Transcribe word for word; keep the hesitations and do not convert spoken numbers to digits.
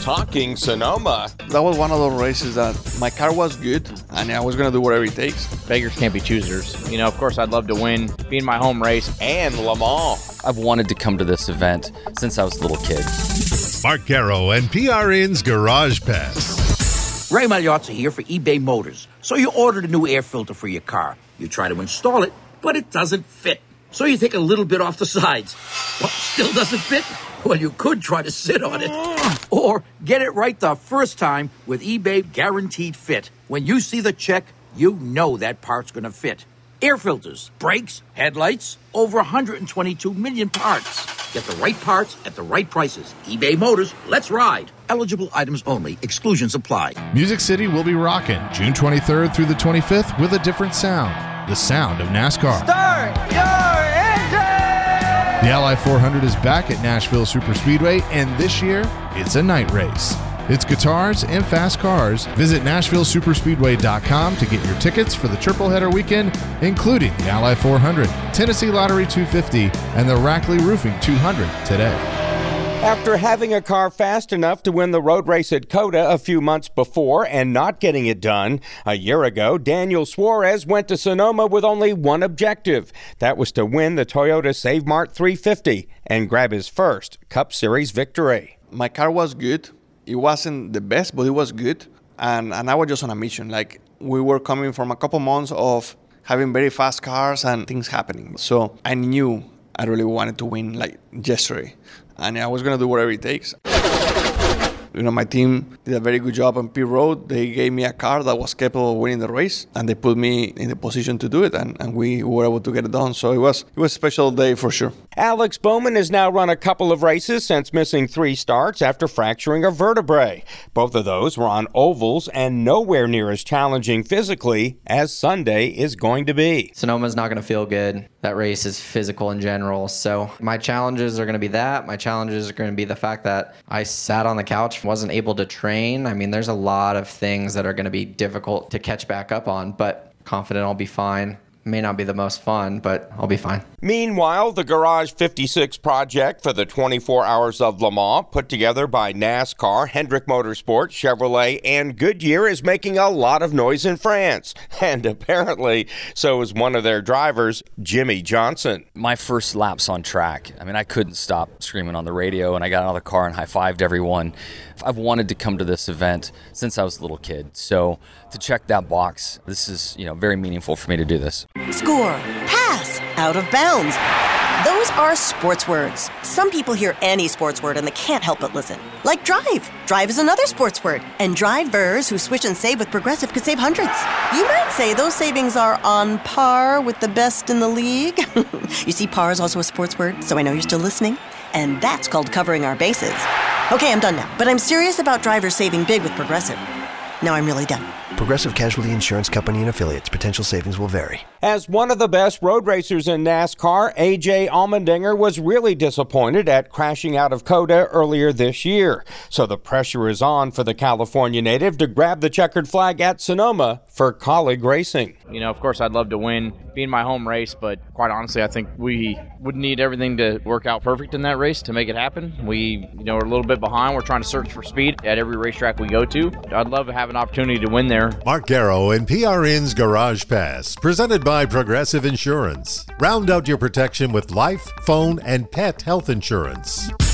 talking Sonoma. That was one of those races that my car was good, and I was going to do whatever it takes. Beggars can't be choosers. You know, of course, I'd love to win, being my home race. And Le Mans. I've wanted to come to this event since I was a little kid. Mark Garrow and P R N's Garage Pass. Ray Magliozzi here for eBay Motors. So you ordered a new air filter for your car. You try to install it, but it doesn't fit. So you take a little bit off the sides. What, still doesn't fit? Well, you could try to sit on it. Or get it right the first time with eBay Guaranteed Fit. When you see the check, you know that part's going to fit. Air filters, brakes, headlights, over one hundred twenty-two million parts. Get the right parts at the right prices. eBay Motors, let's ride. Eligible items only. Exclusions apply. Music City will be rocking June twenty-third through the twenty-fifth with a different sound. The sound of NASCAR. Start your engine! The Ally four hundred is back at Nashville Superspeedway, and this year, it's a night race. It's guitars and fast cars. Visit Nashville Superspeedway dot com to get your tickets for the Triple Header Weekend, including the Ally four hundred, Tennessee Lottery two fifty, and the Rackley Roofing two hundred today. After having a car fast enough to win the road race at COTA a few months before and not getting it done, a year ago, Daniel Suarez went to Sonoma with only one objective. That was to win the Toyota Save Mart three fifty and grab his first Cup Series victory. My car was good. It wasn't the best, but it was good. And, and I was just on a mission. Like, we were coming from a couple months of having very fast cars and things happening. So I knew I really wanted to win, like, yesterday. And I was going to do whatever it takes. You know, my team did a very good job on pit road. They gave me a car that was capable of winning the race, and they put me in the position to do it, and, and we were able to get it done. So it was it was a special day for sure. Alex Bowman has now run a couple of races since missing three starts after fracturing a vertebrae. Both of those were on ovals and nowhere near as challenging physically as Sunday is going to be. Sonoma's not going to feel good. That race is physical in general. So my challenges are going to be that. My challenges are going to be the fact that I sat on the couch, wasn't able to train. I mean, there's a lot of things that are going to be difficult to catch back up on, but confident I'll be fine. May not be the most fun, but I'll be fine. Meanwhile, the Garage fifty-six project for the twenty-four Hours of Le Mans, put together by NASCAR, Hendrick Motorsports, Chevrolet, and Goodyear, is making a lot of noise in France. And apparently, so is one of their drivers, Jimmy Johnson. My first laps on track, I mean, I couldn't stop screaming on the radio, and I got out of the car and high-fived everyone. I've wanted to come to this event since I was a little kid. So to check that box, this is, you know, very meaningful for me to do this. Score, pass, out of bounds. Those are sports words. Some people hear any sports word and they can't help but listen. Like drive. Drive is another sports word. And drivers who switch and save with Progressive could save hundreds. You might say those savings are on par with the best in the league. You see, par is also a sports word, so I know you're still listening. And that's called covering our bases. Okay, I'm done now. But I'm serious about drivers saving big with Progressive. Now I'm really done. Progressive Casualty Insurance Company and Affiliates. Potential savings will vary. As one of the best road racers in NASCAR, A J Allmendinger was really disappointed at crashing out of COTA earlier this year. So the pressure is on for the California native to grab the checkered flag at Sonoma for Kaulig Racing. You know, of course, I'd love to win, being my home race, but quite honestly, I think we would need everything to work out perfect in that race to make it happen. We, you know, are a little bit behind. We're trying to search for speed at every racetrack we go to. I'd love to have an opportunity to win there. Mark Garrow and P R N's Garage Pass, presented by Progressive Insurance. Round out your protection with life, phone, and pet health insurance.